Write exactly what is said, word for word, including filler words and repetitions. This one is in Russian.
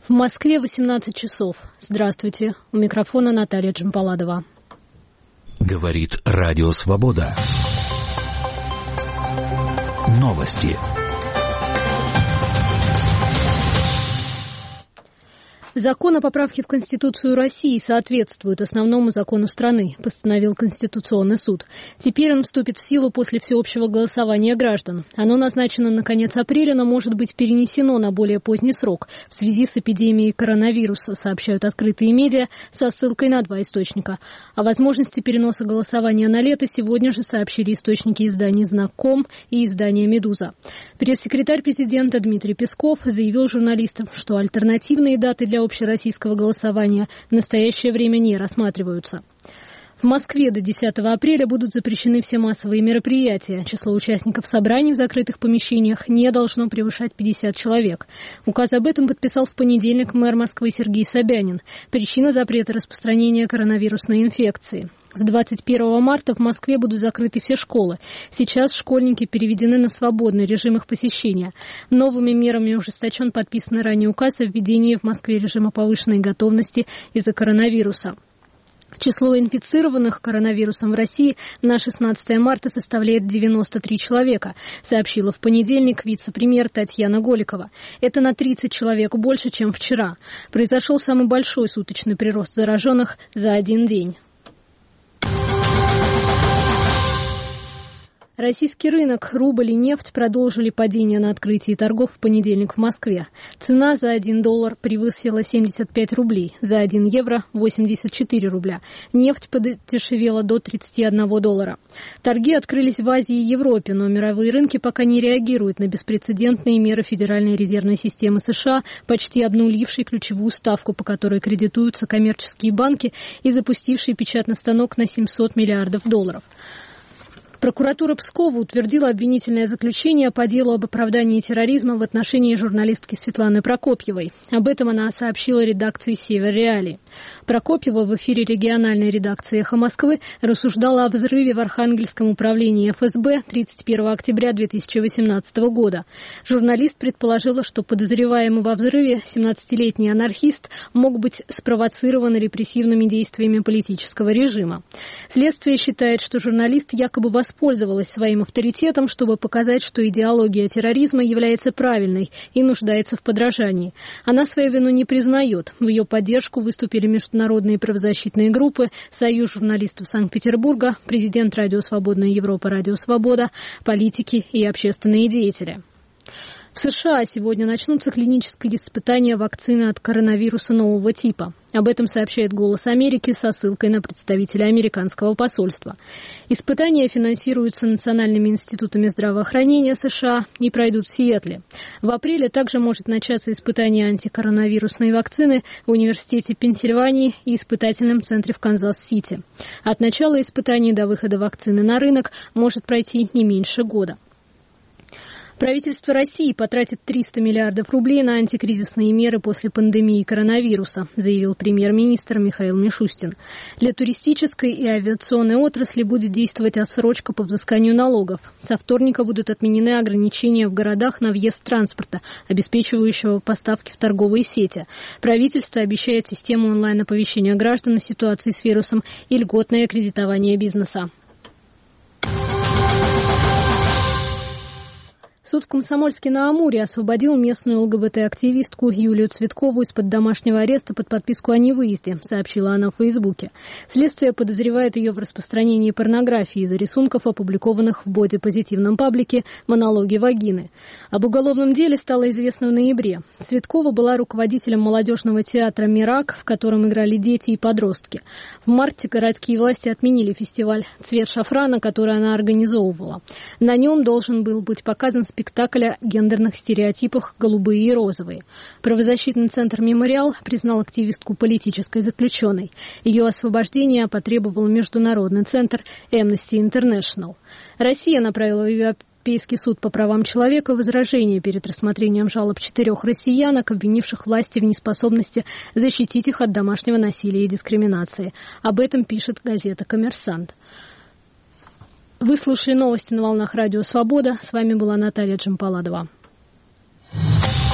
В Москве восемнадцать часов. Здравствуйте. У микрофона Наталья Джампаладова. Говорит Радио Свобода. Новости. Закон о поправке в Конституцию России соответствует основному закону страны, постановил Конституционный суд. Теперь он вступит в силу после всеобщего голосования граждан. Оно назначено на конец апреля, но может быть перенесено на более поздний срок в связи с эпидемией коронавируса, сообщают открытые медиа со ссылкой на два источника. О возможности переноса голосования на лето сегодня же сообщили источники изданий «Знак.ком» и издания «Медуза». Пресс-секретарь президента Дмитрий Песков заявил журналистам, что альтернативные даты для общероссийского голосования в настоящее время не рассматриваются. В Москве до десятого апреля будут запрещены все массовые мероприятия. Число участников собраний в закрытых помещениях не должно превышать пятьдесят человек. Указ об этом подписал в понедельник мэр Москвы Сергей Собянин. Причина запрета распространения коронавирусной инфекции. С двадцать первого марта в Москве будут закрыты все школы. Сейчас школьники переведены на свободный режим их посещения. Новыми мерами ужесточен подписанный ранее указ о введении в Москве режима повышенной готовности из-за коронавируса. Число инфицированных коронавирусом в России на шестнадцатое марта составляет девяносто три человека, сообщила в понедельник вице-премьер Татьяна Голикова. Это на тридцать человек больше, чем вчера. Произошел самый большой суточный прирост зараженных за один день. Российский рынок, рубль и нефть продолжили падение на открытии торгов в понедельник в Москве. Цена за один доллар превысила семьдесят пять рублей, за один евро – восемьдесят четыре рубля. Нефть подешевела до тридцати одного доллара. Торги открылись в Азии и Европе, но мировые рынки пока не реагируют на беспрецедентные меры Федеральной резервной системы США, почти обнулившей ключевую ставку, по которой кредитуются коммерческие банки и запустившей печатный станок на семьсот миллиардов долларов. Прокуратура Пскова утвердила обвинительное заключение по делу об оправдании терроризма в отношении журналистки Светланы Прокопьевой. Об этом она сообщила редакции «Север Реалии». Прокопьева в эфире региональной редакции «Эхо Москвы» рассуждала о взрыве в Архангельском управлении эф эс бэ тридцать первого октября две тысячи восемнадцатого года. Журналист предположила, что подозреваемый во взрыве семнадцатилетний анархист мог быть спровоцирован репрессивными действиями политического режима. Следствие считает, что журналист якобы воспользовался воспользовалась своим авторитетом, чтобы показать, что идеология терроризма является правильной и нуждается в подражании. Она свою вину не признает. В ее поддержку выступили международные правозащитные группы, Союз журналистов Санкт-Петербурга, президент Радио Свободная Европа Радио Свобода, политики и общественные деятели. В США сегодня начнутся клинические испытания вакцины от коронавируса нового типа. Об этом сообщает «Голос Америки» со ссылкой на представителя американского посольства. Испытания финансируются национальными институтами здравоохранения США и пройдут в Сиэтле. В апреле также может начаться испытание антикоронавирусной вакцины в Университете Пенсильвании и испытательном центре в Канзас-Сити. От начала испытаний до выхода вакцины на рынок может пройти не меньше года. Правительство России потратит триста миллиардов рублей на антикризисные меры после пандемии коронавируса, заявил премьер-министр Михаил Мишустин. Для туристической и авиационной отрасли будет действовать отсрочка по взысканию налогов. Со вторника будут отменены ограничения в городах на въезд транспорта, обеспечивающего поставки в торговые сети. Правительство обещает систему онлайн-оповещения граждан о ситуации с вирусом и льготное кредитование бизнеса. Суд в Комсомольске-на-Амуре освободил местную ЛГБТ-активистку Юлию Цветкову из-под домашнего ареста под подписку о невыезде, сообщила она в Фейсбуке. Следствие подозревает ее в распространении порнографии из-за рисунков, опубликованных в бодипозитивном паблике «Монологи вагины». Об уголовном деле стало известно в ноябре. Цветкова была руководителем молодежного театра «Мирак», в котором играли дети и подростки. В марте городские власти отменили фестиваль «Цвет шафрана», который она организовывала. На нем должен был быть показан спектакль спектакль о гендерных стереотипах «Голубые и розовые». Правозащитный центр «Мемориал» признал активистку политической заключенной. Ее освобождение потребовал Международный центр Amnesty International. Россия направила в Европейский суд по правам человека возражение перед рассмотрением жалоб четырех россиянок, обвинивших власти в неспособности защитить их от домашнего насилия и дискриминации. Об этом пишет газета «Коммерсант». Вы слушали новости на волнах Радио Свобода. С вами была Наталья Джампаладова.